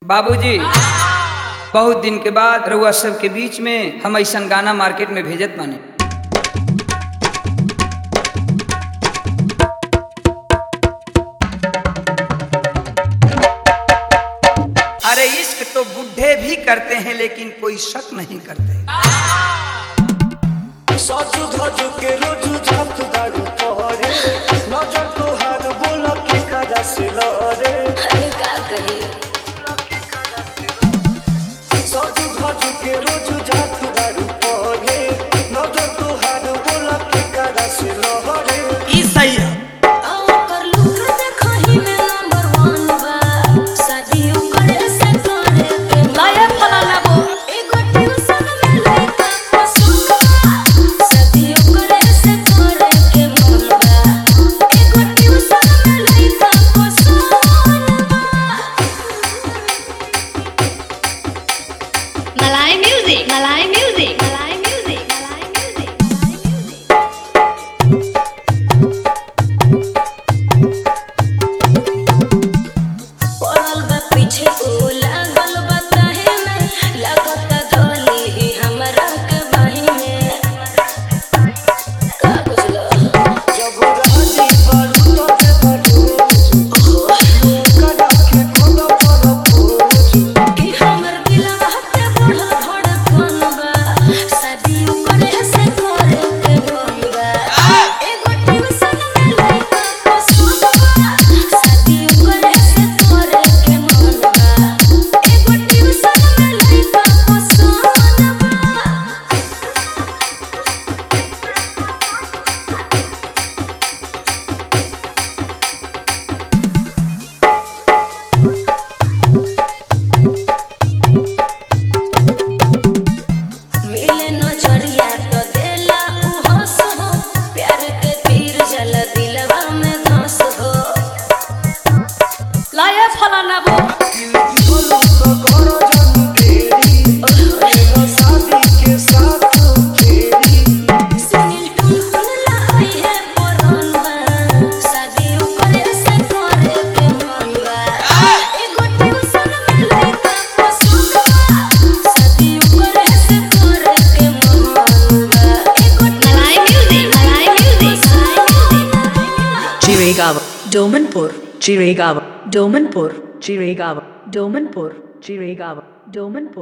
बाबूजी, बहुत दिन के बाद रउआ सब के बीच में हम ऐसा गाना मार्केट में भेजत बानी। अरे इश्क तो बुढ़े भी करते हैं लेकिन कोई शक नहीं करते। सासु धजु के रोजु झाप दारू पहरे नजर तोहार बोल के करा से लरे अरे का कही सासु धजु के रोजु झाप दारू पहरे नजर तोहार बोल के करा से लरे ई सही है। कर लूक देखहि में नंबर 1 बा शादी करे से करे के लाया फलाना वो एगो ट्यूशन में लइका पसंद बा शादी करे से करे के मन बा एगो ट्यूशन में लइका पसंद बा। मलाई म्यूजिक मलाई म्यूजिक मलाई म्यूजिक मलाई म्यूजिक पड़ल बा पीछे ओ लागल बा काहे में लागत धोली हमरा के बाही में का बुझलो जब राजी बारू तो के बारू करा के खोलो पर पूछ कि हमर दिलवा पे बढ़ल धड़कन बा शादी करे से करे के मन बा एगो ट्यूशन में लइका पसंद बा शादी करे से करे के मन बा एगो ट्यूशन में लइका पसंद बा। मिले नजरिया तो देला उ हंस हो प्यार के तीर जला दिलवा में धंस हो लाया फलाना वो बोलो तो करो जन तेरी मेरा शादी के साथ तेरी सुनील टुन लाई है परन बा शादी करे से करे के मन बा एगो ट्यूशन में लइका पसंद बा शादी करे से करे के मन बा एगो मलाई music Chiragawa, Domanpur, Chiragawa, Domanpur, Chiragawa, Domanpur, Chiragawa, Domanpur.